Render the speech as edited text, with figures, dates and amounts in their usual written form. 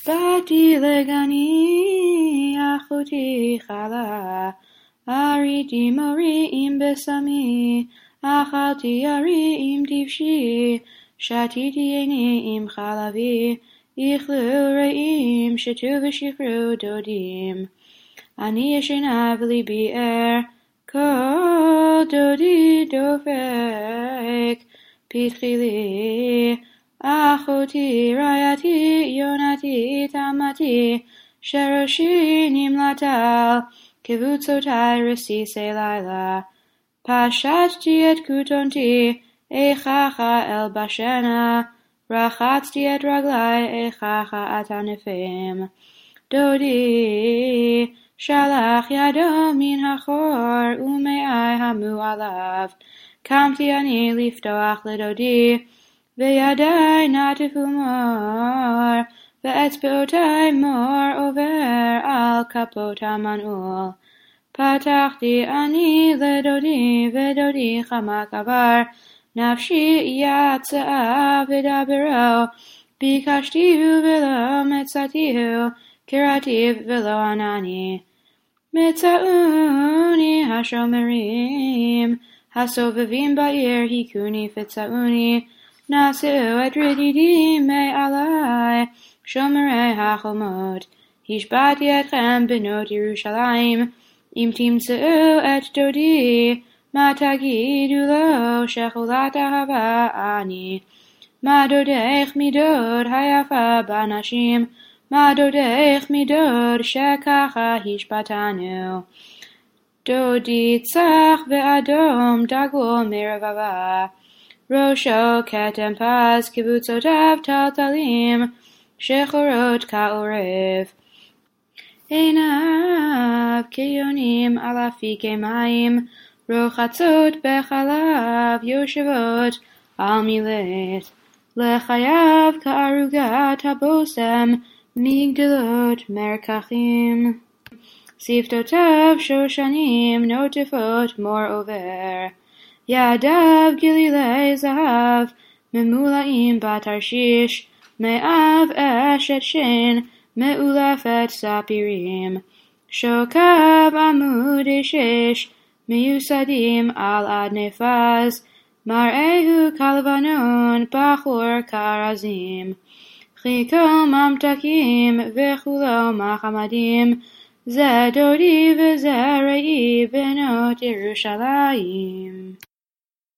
באתי לגני, אחותי חלה, אריתי מורי עם בשמי, אכלתי ירי עם דבשי, שתיתי עיני עם חלבי, איכלו רעים, שתו ושכרו דודים. אני ישנה וליבי ער, כל דודי דופק, פתחי לי, אחותי, רעייתי, יונתי, תמתי, שראשי נמלטל, קבוצותיי רסיסי לילה. פשטתי את כותונתי, איככה אלבשנה, רחצתי את רגלי, איככה את ענפים. דודי, שלח ידו מן החור, ומאי המו עליו. קמתי אני לפתוח לדודי, וידי נטפו מור, ואצבעותי מור עובר על כפות המנעול. פתחתי אני לדודי, ודודי חמק עבר, נפשי יצאה ודברו, ביקשתיהו ולא מצאתיהו, קראתיו ולא ענני. מצאוני השומרים, הסובבים בעיר היכוני פצעוני, נשאו את רדידי מעלי, שומרי החומות. השבעתי אתכם בנות ירושלים, אם תמצאו את דודי, מה תגידו לו שחולת אהבה אני? מה דודך מדוד היפה בנשים? מה דודך מדוד שככה השבעתנו? דודי צח ואדום דגול מרבבה, ראשו כתם פז, קבוצותיו טלטלים, שחורות כעורף. עיניו כיונים על אפיקי מים, רוחצות בחלב יושבות על מילט. לחייו כערוגת הבושם, מגדלות מרקחים. שפתותיו שושנים נוטפות מור עובר, ידיו גלילי זהב ממולאים בתרשיש, מאב אשת שן מאולפת ספירים, שוקיו עמודי שש מיוסדים על אדני פז, מראהו כלבנון בחור כארזים, חיכו ממתקים וכולו מחמדים, זה דודי וזה רעי בנות ירושלים.